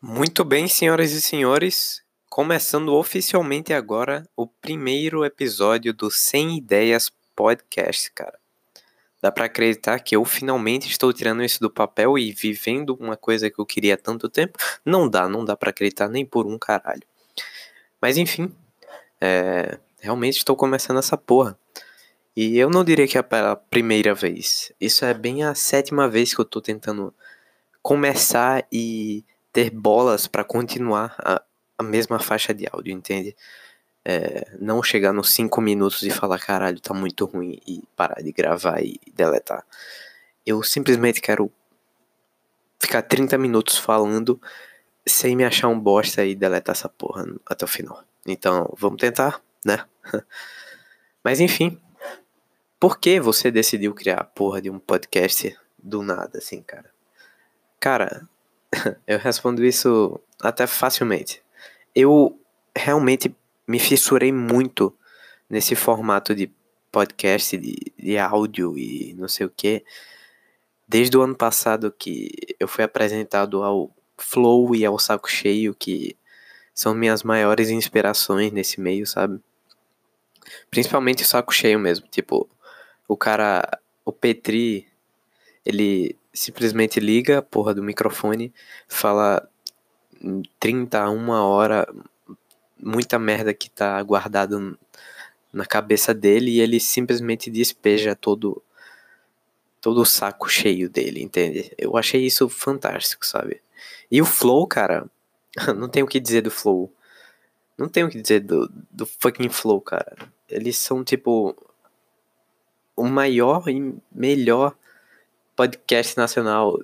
Muito bem, senhoras e senhores, começando oficialmente agora o primeiro episódio do Sem Ideias Podcast, cara. Dá pra acreditar que eu finalmente estou tirando isso do papel e vivendo uma coisa que eu queria há tanto tempo? Não dá pra acreditar nem por um caralho. Mas enfim, realmente estou começando essa porra. E eu não diria que é pela primeira vez. Isso é bem a sétima vez que eu tô tentando começar e ter bolas pra continuar a mesma faixa de áudio, entende? Não chegar nos 5 minutos e falar, caralho, tá muito ruim e parar de gravar e deletar. Eu simplesmente quero ficar 30 minutos falando sem me achar um bosta e deletar essa porra até o final. Então, vamos tentar, né? Mas enfim, por que você decidiu criar a porra de um podcast do nada, assim, cara? Cara, eu respondo isso até facilmente. Eu realmente me fissurei muito nesse formato de podcast, de áudio e não sei o que. Desde o ano passado que eu fui apresentado ao Flow e ao Saco Cheio, que são minhas maiores inspirações nesse meio, sabe? Principalmente o Saco Cheio mesmo. Tipo, o Petri, ele simplesmente liga a porra do microfone, fala 30 a 1 hora, muita merda que tá guardado na cabeça dele e ele simplesmente despeja todo o saco cheio dele, entende? Eu achei isso fantástico, sabe? E o Flow, cara, não tem o que dizer do Flow. Não tem o que dizer do fucking Flow, cara. Eles são, tipo, o maior e melhor podcast nacional,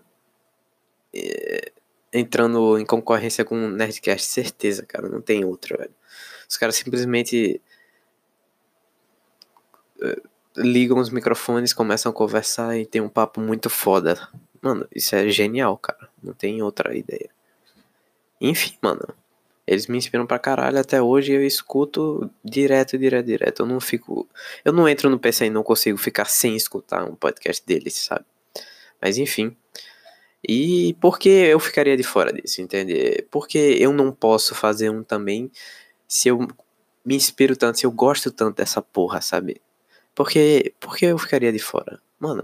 entrando em concorrência com o Nerdcast, certeza, cara. Não tem outro, velho. Os caras simplesmente ligam os microfones, começam a conversar e tem um papo muito foda. Mano, isso é genial, cara. Não tem outra ideia. Enfim, mano. Eles me inspiram pra caralho até hoje e eu escuto direto. Eu não fico. Eu não entro no PC e não consigo ficar sem escutar um podcast deles, sabe? Mas enfim. E por que eu ficaria de fora disso, entende? Porque eu não posso fazer um também se eu me inspiro tanto, se eu gosto tanto dessa porra, sabe? Porque eu ficaria de fora? Mano,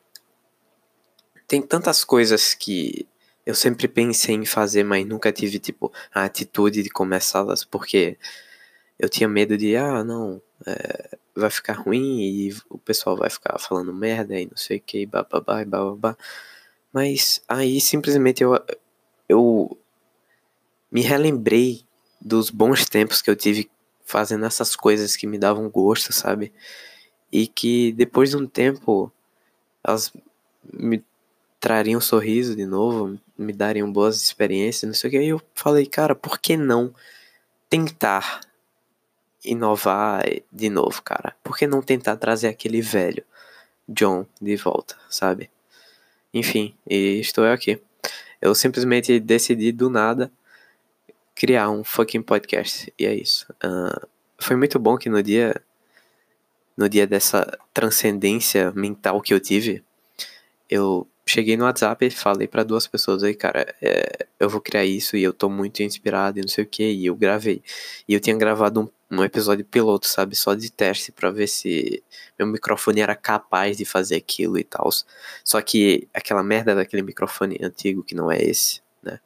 tem tantas coisas que eu sempre pensei em fazer, mas nunca tive, tipo, a atitude de começá-las, porque eu tinha medo de, não, vai ficar ruim e o pessoal vai ficar falando merda e não sei o que, bababá e bababá. Mas aí simplesmente eu me relembrei dos bons tempos que eu tive fazendo essas coisas que me davam gosto, sabe? E que depois de um tempo elas me trariam um sorriso de novo, me dariam boas experiências, não sei o que. Aí eu falei, cara, por que não tentar inovar de novo, cara? Por que não tentar trazer aquele velho John de volta, sabe? Enfim, e estou aqui. Eu simplesmente decidi do nada criar um fucking podcast. E é isso. Foi muito bom que no dia dessa transcendência mental que eu tive, eu cheguei no WhatsApp e falei pra 2 pessoas aí, cara, eu vou criar isso e eu tô muito inspirado e não sei o que, e eu gravei. E eu tinha gravado um episódio piloto, sabe, só de teste pra ver se meu microfone era capaz de fazer aquilo e tal. Só que aquela merda daquele microfone antigo, que não é esse, né,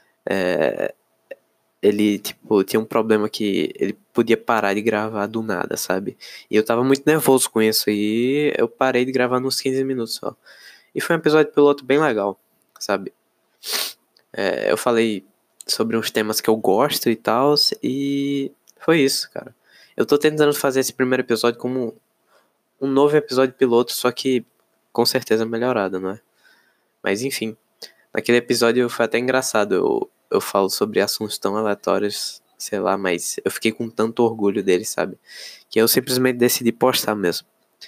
ele, tipo, tinha um problema que ele podia parar de gravar do nada, sabe? E eu tava muito nervoso com isso e eu parei de gravar nos 15 minutos só. E foi um episódio piloto bem legal, sabe? Eu falei sobre uns temas que eu gosto e tal, e foi isso, cara. Eu tô tentando fazer esse primeiro episódio como um novo episódio piloto, só que com certeza melhorado, não é? Mas enfim, naquele episódio foi até engraçado. Eu falo sobre assuntos tão aleatórios, sei lá, mas eu fiquei com tanto orgulho dele, sabe? Que eu simplesmente decidi postar mesmo.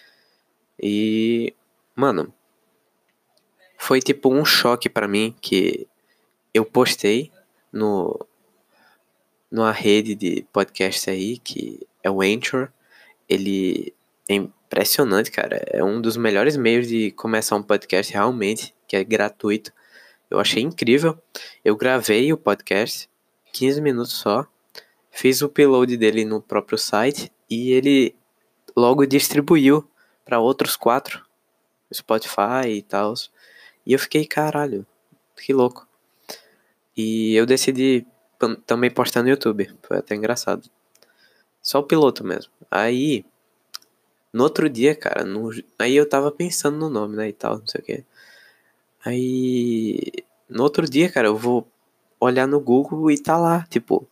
E, mano, foi tipo um choque pra mim que eu postei no numa rede de podcast aí, que é o Anchor. Ele é impressionante, cara. É um dos melhores meios de começar um podcast realmente, que é gratuito. Eu achei incrível. Eu gravei o podcast, 15 minutos só. Fiz o upload dele no próprio site e ele logo distribuiu para outros 4, Spotify e tal. E eu fiquei, caralho, que louco. E eu decidi também postar no YouTube. Foi até engraçado. Só o piloto mesmo. Aí, no outro dia, cara, aí eu tava pensando no nome, né, e tal, não sei o que. Aí, no outro dia, cara, eu vou olhar no Google e tá lá, tipo,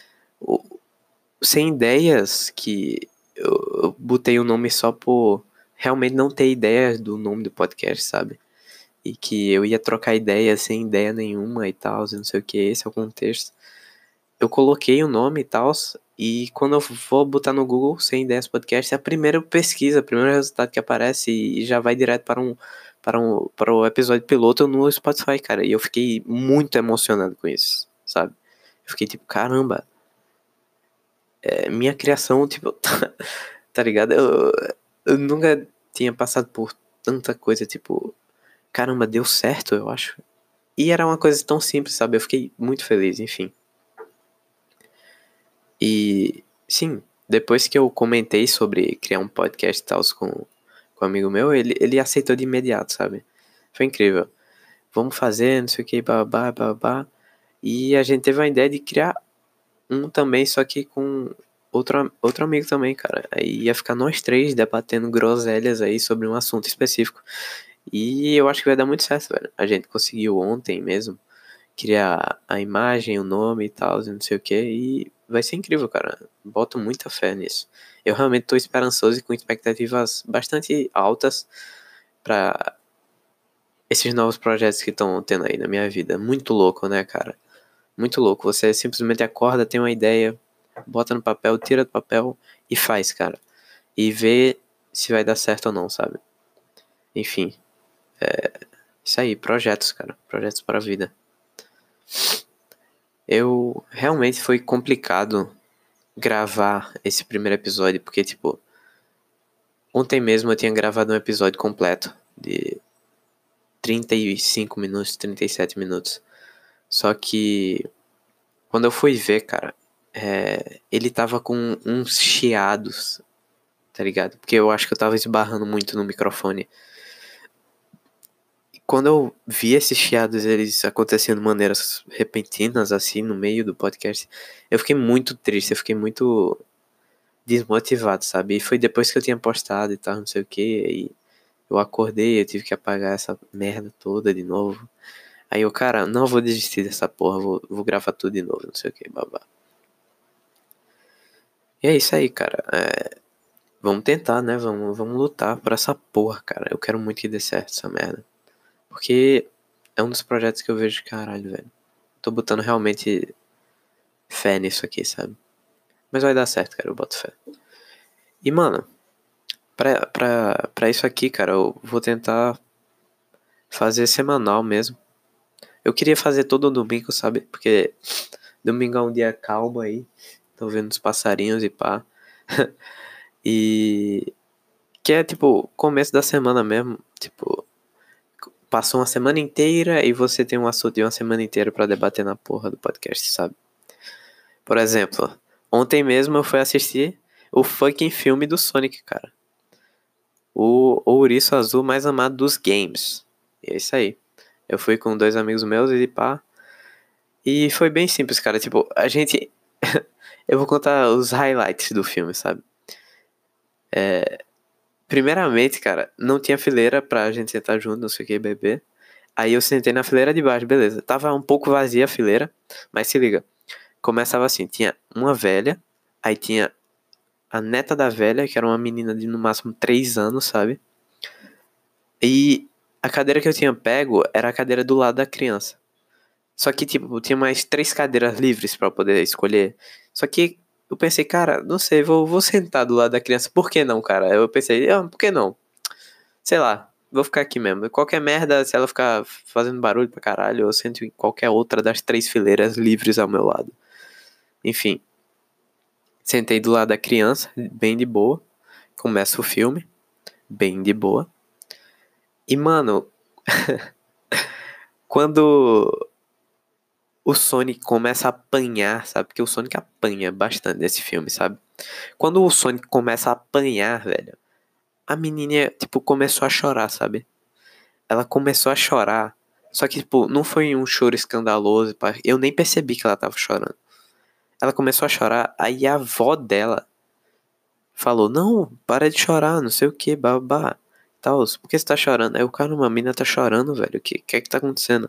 sem ideias que eu botei o nome só por realmente não ter ideia do nome do podcast, sabe? E que eu ia trocar ideia sem ideia nenhuma e tal, não sei o que, esse é o contexto. Eu coloquei o nome e tal, e quando eu vou botar no Google sem ideias podcast, é a primeira pesquisa, o primeiro resultado que aparece e já vai direto para o episódio piloto no Spotify, cara. E eu fiquei muito emocionado com isso, sabe? Eu fiquei tipo, caramba, minha criação, tipo, tá ligado? Eu nunca tinha passado por tanta coisa, tipo, caramba, deu certo, eu acho. E era uma coisa tão simples, sabe? Eu fiquei muito feliz, enfim. E, sim, depois que eu comentei sobre criar um podcast e tal com um amigo meu, ele aceitou de imediato, sabe? Foi incrível. Vamos fazer, não sei o que, babá, babá. E a gente teve a ideia de criar um também, só que com outro amigo também, cara. Aí ia ficar nós 3 debatendo groselhas aí sobre um assunto específico. E eu acho que vai dar muito certo, velho. A gente conseguiu ontem mesmo criar a imagem, o nome e tal, não sei o que, e vai ser incrível, cara. Boto muita fé nisso. Eu realmente tô esperançoso e com expectativas bastante altas pra esses novos projetos que estão tendo aí na minha vida. Muito louco, né, cara? Muito louco. Você simplesmente acorda, tem uma ideia, bota no papel, tira do papel e faz, cara. E vê se vai dar certo ou não, sabe? Enfim, isso aí, projetos, cara. Projetos para a vida. Eu realmente foi complicado gravar esse primeiro episódio, porque, tipo, ontem mesmo eu tinha gravado um episódio completo de 35 minutos, 37 minutos. Só que quando eu fui ver, cara, ele tava com uns chiados, tá ligado? Porque eu acho que eu tava esbarrando muito no microfone. E quando eu vi esses chiados, eles acontecendo de maneiras repentinas, assim, no meio do podcast, eu fiquei muito triste, eu fiquei muito desmotivado, sabe? E foi depois que eu tinha postado e tal, não sei o que, aí eu acordei, eu tive que apagar essa merda toda de novo. Aí eu, cara, não vou desistir dessa porra, vou gravar tudo de novo, não sei o que, babá. E é isso aí, cara. Vamos tentar, né? Vamos lutar por essa porra, cara. Eu quero muito que dê certo essa merda. Porque é um dos projetos que eu vejo, caralho, velho. Tô botando realmente fé nisso aqui, sabe? Mas vai dar certo, cara, eu boto fé. E, mano, pra isso aqui, cara, eu vou tentar fazer semanal mesmo. Eu queria fazer todo domingo, sabe? Porque domingo é um dia calmo aí. Tô vendo os passarinhos e pá. E que é tipo começo da semana mesmo. Tipo, passou uma semana inteira e você tem um assunto de uma semana inteira pra debater na porra do podcast, sabe? Por exemplo, ontem mesmo eu fui assistir o fucking filme do Sonic, cara. O ouriço azul mais amado dos games. E é isso aí. Eu fui com 2 amigos meus e pá. E foi bem simples, cara. Tipo, a gente. Eu vou contar os highlights do filme, sabe? Primeiramente, cara, não tinha fileira pra gente sentar junto, não sei o que, beber. Aí eu sentei na fileira de baixo, beleza. Tava um pouco vazia a fileira, mas se liga. Começava assim: tinha uma velha, aí tinha a neta da velha, que era uma menina de no máximo 3 anos, sabe? E a cadeira que eu tinha pego era a cadeira do lado da criança. Só que, tipo, tinha mais 3 cadeiras livres pra poder escolher. Só que eu pensei, cara, não sei, vou sentar do lado da criança. Por que não, cara? Eu pensei, por que não? Sei lá, vou ficar aqui mesmo. Qualquer merda, se ela ficar fazendo barulho pra caralho, eu sento em qualquer outra das 3 fileiras livres ao meu lado. Enfim, sentei do lado da criança, bem de boa. Começa o filme, bem de boa. E, mano, Quando o Sonic começa a apanhar, sabe? Porque o Sonic apanha bastante nesse filme, sabe? Quando o Sonic começa a apanhar, velho, a menininha, tipo, começou a chorar, sabe? Ela começou a chorar. Só que, tipo, não foi um choro escandaloso, pá. Eu nem percebi que ela tava chorando. Ela começou a chorar, aí a avó dela falou, não, para de chorar, não sei o que, babá. Tal, por que você tá chorando? Aí o cara, uma mina tá chorando, velho. O que é que tá acontecendo?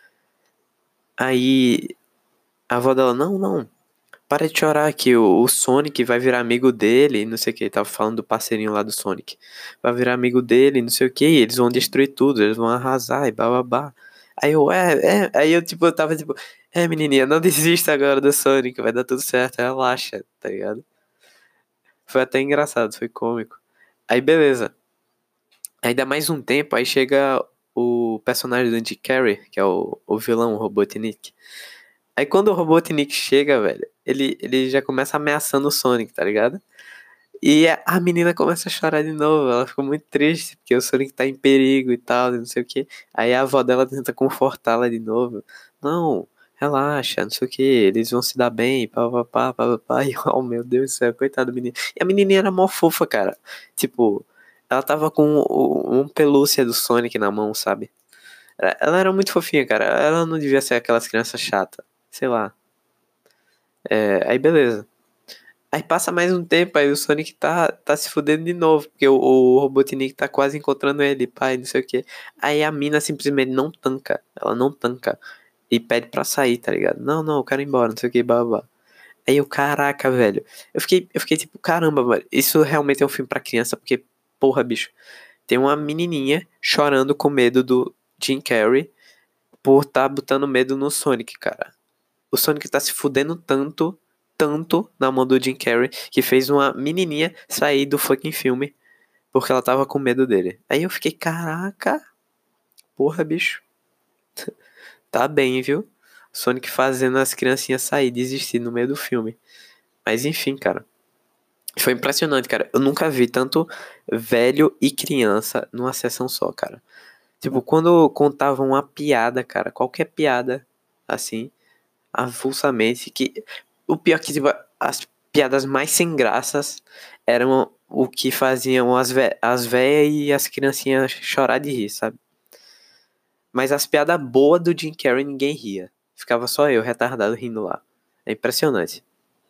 Aí a avó dela, não, não, para de chorar que o Sonic vai virar amigo dele, não sei o que. Tava falando do parceirinho lá do Sonic. Vai virar amigo dele, não sei o que. Eles vão destruir tudo, eles vão arrasar e bababá. Aí eu, Aí eu, tipo, eu tava tipo, menininha, não desista agora do Sonic, vai dar tudo certo, relaxa, tá ligado? Foi até engraçado, foi cômico. Aí beleza. Aí dá mais um tempo, aí chega o personagem do Andy Carey, que é o vilão, o Robotnik. Aí quando o Robotnik chega, velho, ele já começa ameaçando o Sonic, tá ligado? E a menina começa a chorar de novo, ela ficou muito triste, porque o Sonic tá em perigo e tal, e não sei o que. Aí a avó dela tenta confortá-la de novo. Não, relaxa, não sei o que, eles vão se dar bem, pá, pá, pá. E, oh meu Deus do céu, coitado do menino. E a menininha era mó fofa, cara. Tipo, ela tava com um pelúcia do Sonic na mão, sabe? Ela era muito fofinha, cara. Ela não devia ser aquelas crianças chatas. Sei lá. Aí beleza. Aí passa mais um tempo, aí o Sonic tá se fudendo de novo, porque o Robotnik tá quase encontrando ele, pai, não sei o que. Aí a mina simplesmente não tanca, ela não tanca. E pede pra sair, tá ligado? Não, não, eu quero ir embora, não sei o que, babá. Aí eu, caraca, velho. Eu fiquei tipo, caramba, mano, isso realmente é um filme pra criança, porque, porra, bicho, tem uma menininha chorando com medo do Jim Carrey por tá botando medo no Sonic, cara. O Sonic tá se fudendo tanto, tanto na mão do Jim Carrey, que fez uma menininha sair do fucking filme porque ela tava com medo dele. Aí eu fiquei, caraca, porra, bicho, tá bem, viu? Sonic fazendo as criancinhas sair, desistir no meio do filme. Mas enfim, cara. Foi impressionante, cara. Eu nunca vi tanto velho e criança numa sessão só, cara. Tipo, quando contavam uma piada, cara, qualquer piada, assim, avulsamente, que o pior que tipo, as piadas mais sem graças eram o que faziam as véias e as criancinhas chorar de rir, sabe? Mas as piadas boas do Jim Carrey ninguém ria. Ficava só eu, retardado, rindo lá. É impressionante.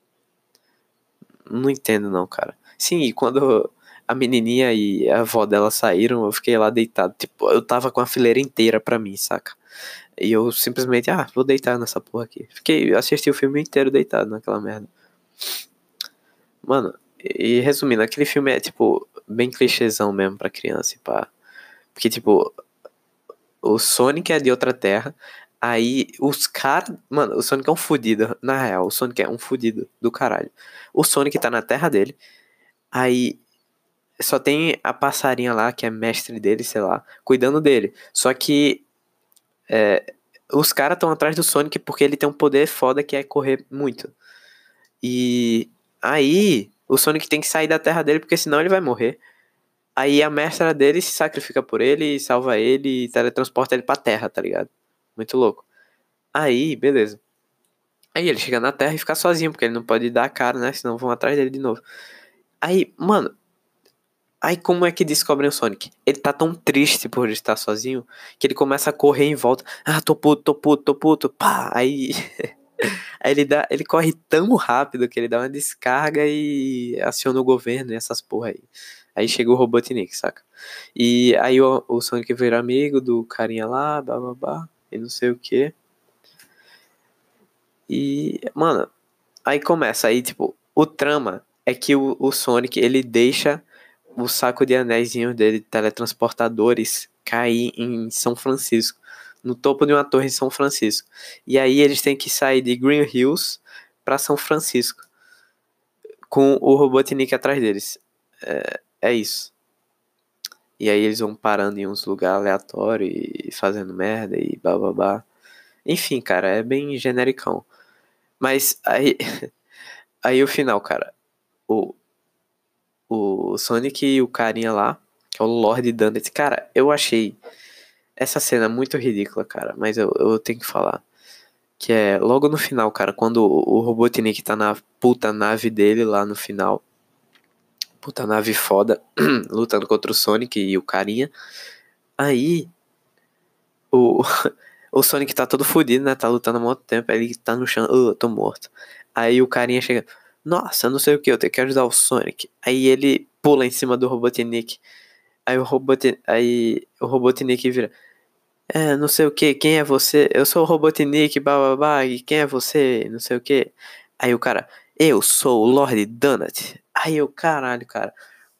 Não entendo não, cara. Sim, e quando a menininha e a avó dela saíram, eu fiquei lá deitado. Tipo, eu tava com a fileira inteira pra mim, saca? E eu simplesmente, vou deitar nessa porra aqui. Assisti o filme inteiro deitado naquela merda. Mano, e resumindo, aquele filme é, tipo, bem clichêzão mesmo pra criança e pá. Porque, tipo, o Sonic é de outra terra. Aí os caras. Mano, o Sonic é um fudido. Na real, o Sonic é um fudido do caralho. O Sonic tá na terra dele. Aí só tem a passarinha lá, que é mestre dele, sei lá, cuidando dele. Só que os caras estão atrás do Sonic porque ele tem um poder foda que é correr muito. E aí o Sonic tem que sair da terra dele porque senão ele vai morrer. Aí a mestra dele se sacrifica por ele, salva ele e teletransporta ele pra terra, tá ligado? Muito louco. Aí, beleza. Aí ele chega na terra e fica sozinho, porque ele não pode dar a cara, né? Senão vão atrás dele de novo. Aí, mano, aí como é que descobrem o Sonic? Ele tá tão triste por estar sozinho que ele começa a correr em volta. Ah, tô puto, tô puto, tô puto. Pá! Aí, aí ele corre tão rápido que ele dá uma descarga e aciona o governo e essas porra aí. Aí chega o Robotnik, saca? E aí o Sonic vira amigo do carinha lá, bababá, e não sei o que. E, mano, aí começa, aí tipo, o trama é que o Sonic, ele deixa o saco de anéisinhos dele, teletransportadores, cair em São Francisco, no topo de uma torre em São Francisco. E aí eles têm que sair de Green Hills pra São Francisco, com o Robotnik atrás deles. É isso. E aí eles vão parando em uns lugares aleatórios e fazendo merda e bababá. Enfim, cara, é bem genericão. Mas aí, aí o final, cara. O, o Sonic e o carinha lá, que é o Lord Donut, cara, eu achei. essa cena é muito ridícula, cara, mas eu tenho que falar. Que é logo no final, cara, quando o Robotnik tá na puta nave dele lá no final. Puta nave foda, lutando contra o Sonic e o carinha. Aí, o, o Sonic tá todo fodido, né? Tá lutando há muito tempo. Aí ele tá no chão, eu tô morto. Aí o carinha chega, nossa, não sei o que, eu tenho que ajudar o Sonic. Aí ele pula em cima do Robotnik. Aí o Robotnik vira, não sei o que, quem é você? Eu sou o Robotnik, bababá, e quem é você? Não sei o que. Aí o cara, eu sou o Lord Donut. Aí o caralho, cara.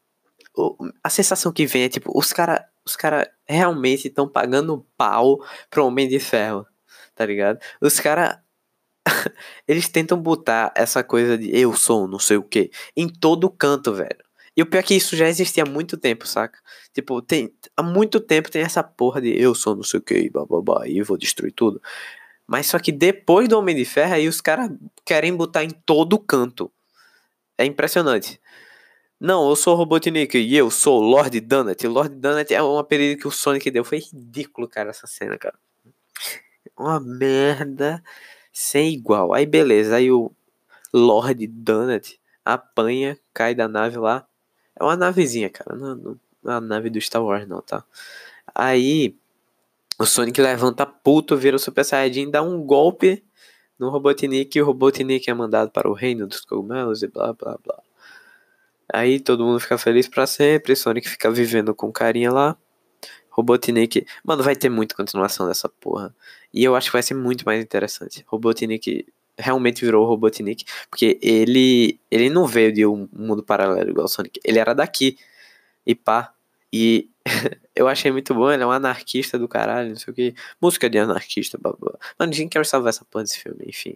A sensação que vem é tipo, os cara realmente estão pagando pau pro Homem de Ferro, tá ligado? Os cara, eles tentam botar essa coisa de eu sou não sei o que em todo canto, velho. E o pior é que isso já existia há muito tempo, saca? Tipo, há muito tempo tem essa porra de eu sou não sei o que, bababá, e eu vou destruir tudo. Mas só que depois do Homem de Ferro, aí os caras querem botar em todo canto. É impressionante. Não, eu sou o Robotnik e eu sou o Lord Donut. O Lord Donut é um apelido que o Sonic deu. Foi ridículo, cara, essa cena, cara. Uma merda sem igual. Aí beleza, aí o Lord Donut apanha, cai da nave lá. É uma navezinha, cara. Não é a nave do Star Wars, não, tá? Aí o Sonic levanta puto, vira o Super Saiyajin, dá um golpe no Robotnik e o Robotnik é mandado para o reino dos cogumelos e blá blá blá. Aí todo mundo fica feliz pra sempre, Sonic fica vivendo com carinha lá. Robotnik. Mano, vai ter muita continuação dessa porra. E eu acho que vai ser muito mais interessante. Robotnik realmente virou o Robotnik. Porque ele não veio de um mundo paralelo igual o Sonic. Ele era daqui. E pá. E eu achei muito bom. Ele é um anarquista do caralho. Não sei o que. Música de anarquista. Blá, blá. Mano, ninguém quer salvar essa porra desse filme. Enfim.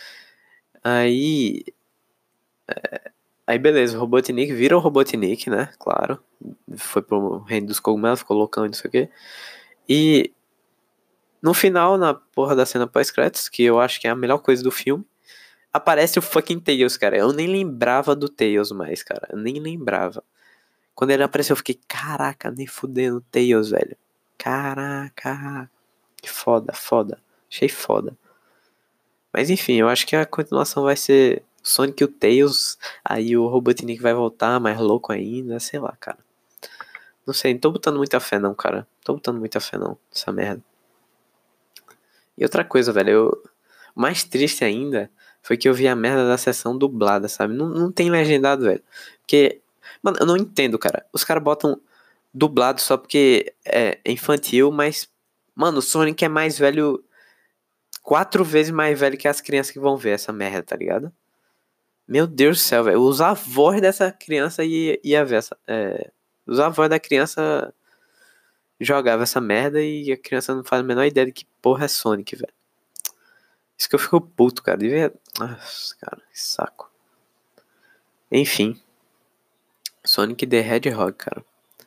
Aí. Aí beleza, o Robotnik vira o Robotnik, né? Claro. Foi pro reino dos cogumelos, ficou loucão e não sei o quê. E no final, na porra da cena pós-créditos, que eu acho que é a melhor coisa do filme, aparece o fucking Tails, cara. Eu nem lembrava do Tails mais, cara. Eu nem lembrava. Quando ele apareceu, eu fiquei, caraca, nem fudendo Tails, velho. Caraca. Que foda, foda. Achei foda. Mas enfim, eu acho que a continuação vai ser Sonic e o Tails. Aí o Robotnik vai voltar mais louco ainda, sei lá, cara. Não sei, não tô botando muita fé não, cara. Tô botando muita fé não, essa merda. E outra coisa, velho, o mais triste ainda foi que eu vi a merda da sessão dublada, sabe? Não tem legendado, velho. Porque, mano, eu não entendo, cara. Os caras botam dublado só porque é infantil, mas, mano, o Sonic é mais velho, 4 vezes mais velho que as crianças que vão ver essa merda, tá ligado? Meu Deus do céu, velho. Os avós dessa criança ia ver essa. Os avós da criança jogava essa merda e a criança não faz a menor ideia de que porra é Sonic, velho. Isso que eu fico puto, cara. Devia. Nossa, cara, que saco. Enfim. Sonic the Hedgehog, cara.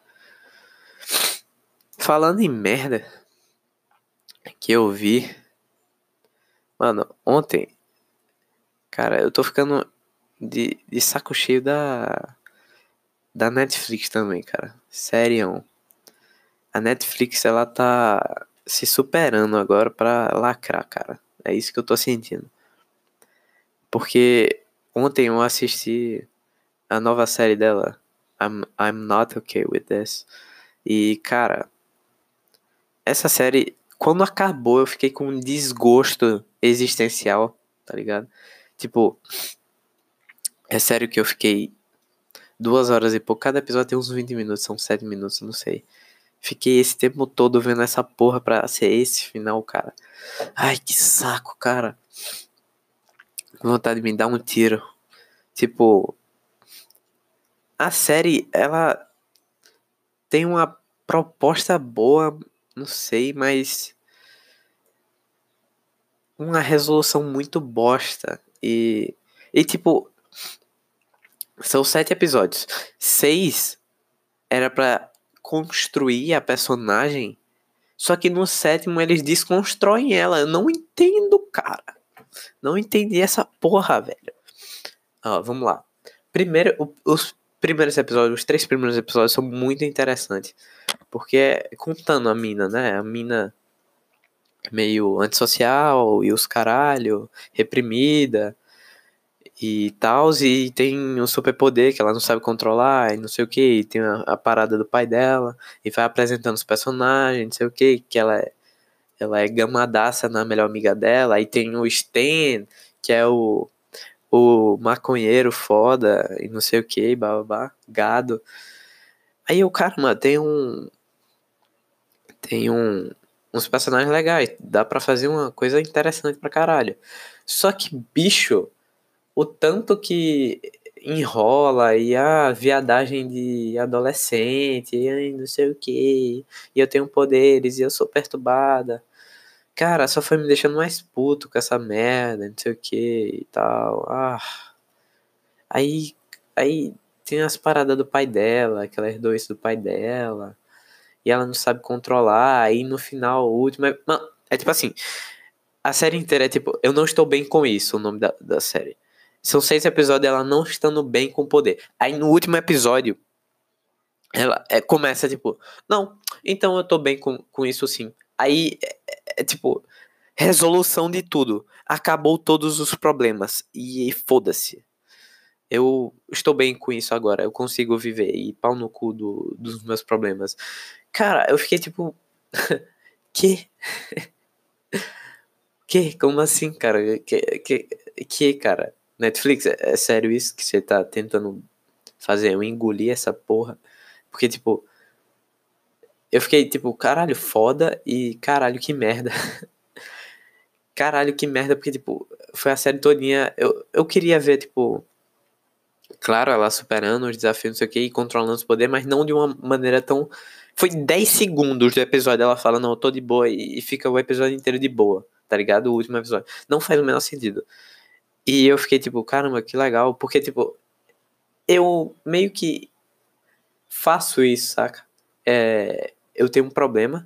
Falando em merda que eu vi. Mano, ontem. Cara, eu tô ficando de saco cheio da Netflix também, cara. Sério. A Netflix, ela tá se superando agora pra lacrar, cara. É isso que eu tô sentindo. Porque ontem eu assisti a nova série dela, I'm Not Okay With This. E, cara, essa série, quando acabou, eu fiquei com um desgosto existencial, tá ligado? Tipo, é sério que eu fiquei 2 horas e pouco. Cada episódio tem uns 20 minutos, são 7 minutos, não sei. Fiquei esse tempo todo vendo essa porra pra ser esse final, cara. Ai, que saco, cara. Vontade de me dar um tiro. Tipo, a série, ela tem uma proposta boa, não sei, mas uma resolução muito bosta. E tipo, são 7 episódios. 6 era pra construir a personagem, só que no sétimo eles desconstroem ela. Eu não entendo, cara. Não entendi essa porra, velho. Ó, vamos lá. Primeiro, os primeiros episódios, os 3 primeiros episódios são muito interessantes. Porque é contando a mina, né? A mina meio antissocial e os caralho, reprimida e tal, e tem um superpoder que ela não sabe controlar e não sei o que, e tem a parada do pai dela, e vai apresentando os personagens, não sei o que ela é gamadaça na melhor amiga dela, aí tem o Stan, que é o maconheiro foda, e não sei o que, babá, gado. Aí o cara, mano, uns personagens legais, dá pra fazer uma coisa interessante pra caralho. Só que, bicho, o tanto que enrola e a viadagem de adolescente, e não sei o que, e eu tenho poderes e eu sou perturbada. Cara, só foi me deixando mais puto com essa merda, não sei o que e tal. Aí, aí tem as paradas do pai dela, que ela herdou isso do pai dela, e ela não sabe controlar, aí no final, o último é. Mano, é tipo assim, a série inteira é tipo, eu não estou bem com isso, o nome da série. São 6 episódios dela não estando bem com o poder. Aí no último episódio, ela começa tipo, não, então eu tô bem com isso sim. Aí tipo, resolução de tudo. Acabou todos os problemas. E foda-se. Eu estou bem com isso agora. Eu consigo viver. E pau no cu dos meus problemas. Cara, eu fiquei tipo. Que? Que? Como assim, cara? Cara? Netflix, é sério isso que você tá tentando fazer? Eu engolir essa porra? Porque, tipo, eu fiquei tipo, caralho, foda e caralho, que merda. Caralho, que merda, porque, tipo, foi a série todinha. Eu queria ver, tipo, claro, ela superando os desafios, não sei o que, e controlando os poderes, mas não de uma maneira tão. Foi 10 segundos do episódio, ela fala, não, eu tô de boa, e fica o episódio inteiro de boa, tá ligado? O último episódio. Não faz o menor sentido. E eu fiquei tipo, caramba, que legal, porque, tipo, eu meio que faço isso, saca? Eu tenho um problema,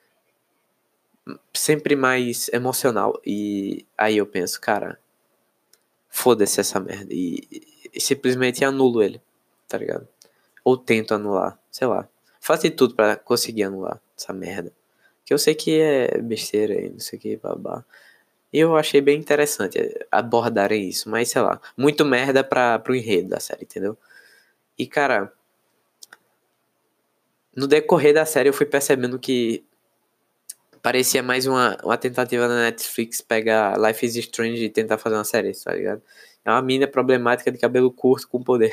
sempre mais emocional, e aí eu penso, cara, foda-se essa merda, e simplesmente anulo ele, tá ligado? Ou tento anular, sei lá. Faço de tudo pra conseguir anular essa merda. Que eu sei que é besteira e não sei o que, babá. E eu achei bem interessante abordarem isso, mas sei lá, muito merda pro enredo da série, entendeu? E cara, no decorrer da série eu fui percebendo que parecia mais uma tentativa da Netflix pegar Life is Strange e tentar fazer uma série, tá ligado? É uma mina problemática de cabelo curto com poder.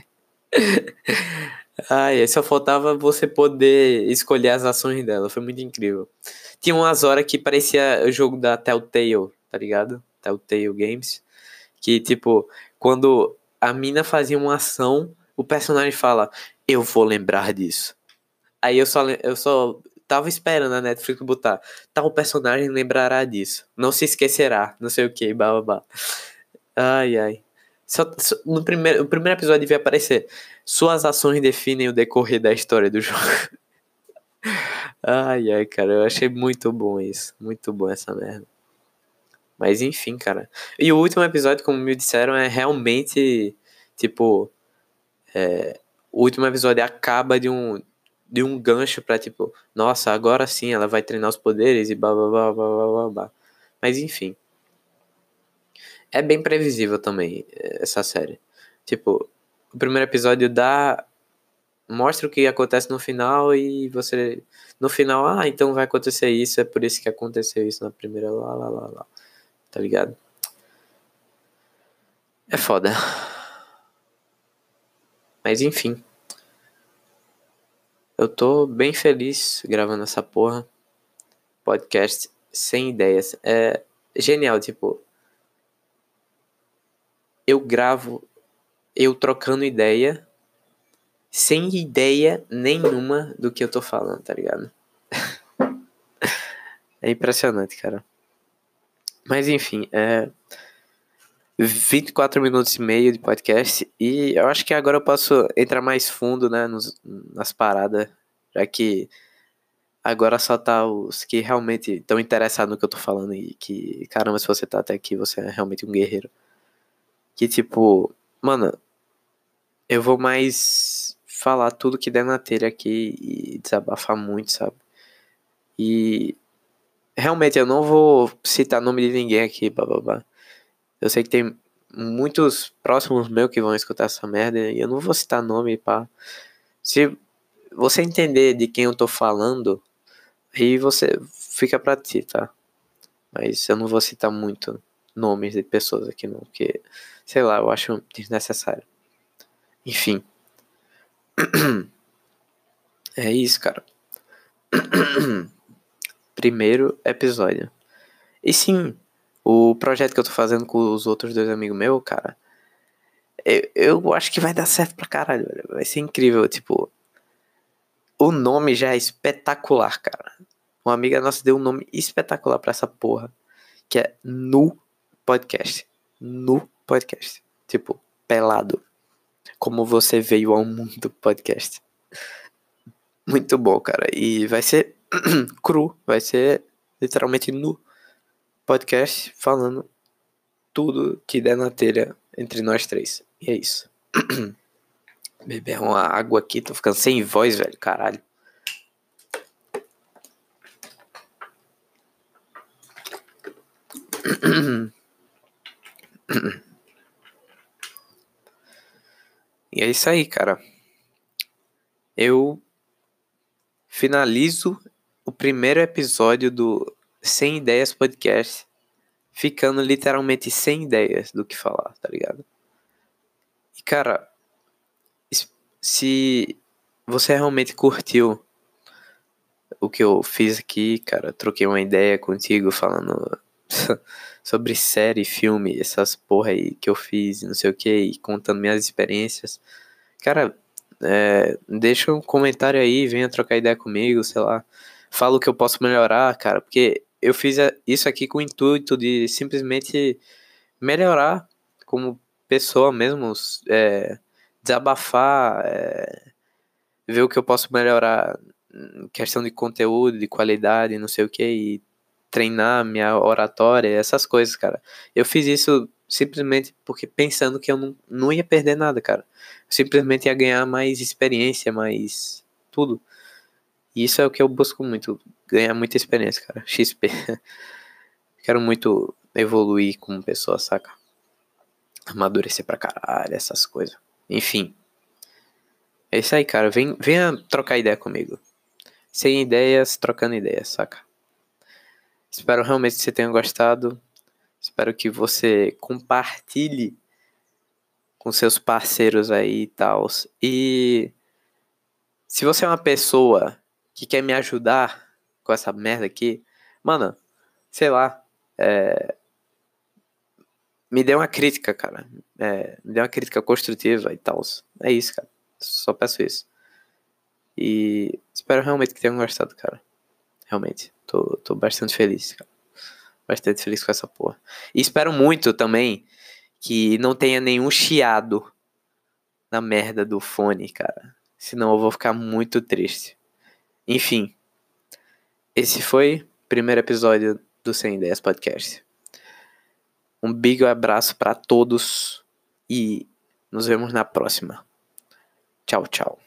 Ai, só faltava você poder escolher as ações dela. Foi muito incrível. Tinha umas horas que parecia o jogo da Telltale, tá ligado? Telltale Games. Que, tipo, quando a mina fazia uma ação, o personagem fala, eu vou lembrar disso. Aí eu só tava esperando a Netflix botar, tal personagem lembrará disso. Não se esquecerá, não sei o que, blá blá blá. Ai, ai. O primeiro episódio devia aparecer. Suas ações definem o decorrer da história do jogo. Ai, ai, cara, eu achei muito bom isso. Muito bom essa merda. Mas enfim, cara. E o último episódio, como me disseram, é realmente. Tipo, o último episódio acaba de um gancho pra, tipo, nossa, agora sim ela vai treinar os poderes e blá blá blá blá blá blá blá. Mas enfim. É bem previsível também, essa série. Tipo, o primeiro episódio mostra o que acontece no final e você no final, então vai acontecer isso, é por isso que aconteceu isso na primeira, lá lá lá lá, tá ligado? É foda. Mas enfim, eu tô bem feliz gravando essa porra, podcast sem ideias. É genial, tipo, eu gravo eu trocando ideia sem ideia nenhuma do que eu tô falando, tá ligado? É impressionante, cara. Mas enfim, 24 minutos e meio de podcast. E eu acho que agora eu posso entrar mais fundo, né, nas paradas. Já que agora só tá os que realmente estão interessados no que eu tô falando. E que, caramba, se você tá até aqui, você é realmente um guerreiro. Que tipo, mano, eu vou mais falar tudo que der na telha aqui e desabafar muito, sabe? E realmente eu não vou citar nome de ninguém aqui, bababá. Eu sei que tem muitos próximos meus que vão escutar essa merda e eu não vou citar nome, pá. Se você entender de quem eu tô falando, aí você fica pra ti, tá? Mas eu não vou citar muito nomes de pessoas aqui não, porque, sei lá, eu acho desnecessário. Enfim, é isso, cara. Primeiro episódio. E sim, o projeto que eu tô fazendo com os outros dois amigos meus, cara, eu acho que vai dar certo pra caralho, velho. Vai ser incrível, tipo, o nome já é espetacular, cara. Uma amiga nossa deu um nome espetacular pra essa porra, que é Nu Podcast. Nu Podcast. Tipo, pelado. Como você veio ao mundo podcast. Muito bom, cara. E vai ser cru, vai ser literalmente nu podcast falando tudo que der na telha entre nós três. E é isso. Beber uma água aqui, tô ficando sem voz, velho, caralho. E é isso aí, cara. Eu finalizo o primeiro episódio do Sem Ideias Podcast, ficando literalmente sem ideias do que falar, tá ligado? E, cara, se você realmente curtiu o que eu fiz aqui, cara, troquei uma ideia contigo falando sobre série, filme, essas porra aí que eu fiz, não sei o que, e contando minhas experiências. Cara, deixa um comentário aí, venha trocar ideia comigo, sei lá. Fala o que eu posso melhorar, cara, porque eu fiz isso aqui com o intuito de simplesmente melhorar como pessoa mesmo, desabafar, ver o que eu posso melhorar em questão de conteúdo, de qualidade, não sei o que, e treinar minha oratória, essas coisas, cara. Eu fiz isso simplesmente porque pensando que eu não ia perder nada, cara. Eu simplesmente ia ganhar mais experiência, mais tudo. E isso é o que eu busco muito, ganhar muita experiência, cara. XP. Quero muito evoluir como pessoa, saca? Amadurecer pra caralho, essas coisas. Enfim. É isso aí, cara. Venha trocar ideia comigo. Sem ideias, trocando ideias, saca? Espero realmente que você tenha gostado. Espero que você compartilhe com seus parceiros aí e tal. E se você é uma pessoa que quer me ajudar com essa merda aqui, mano, sei lá, me dê uma crítica, cara. Me dê uma crítica construtiva e tal. É isso, cara. Só peço isso. E espero realmente que tenham gostado, cara. Realmente. Tô bastante feliz, cara. Bastante feliz com essa porra. E espero muito também que não tenha nenhum chiado na merda do fone, cara. Senão eu vou ficar muito triste. Enfim, esse foi o primeiro episódio do Sem Ideias Podcast. Um big abraço pra todos e nos vemos na próxima. Tchau, tchau.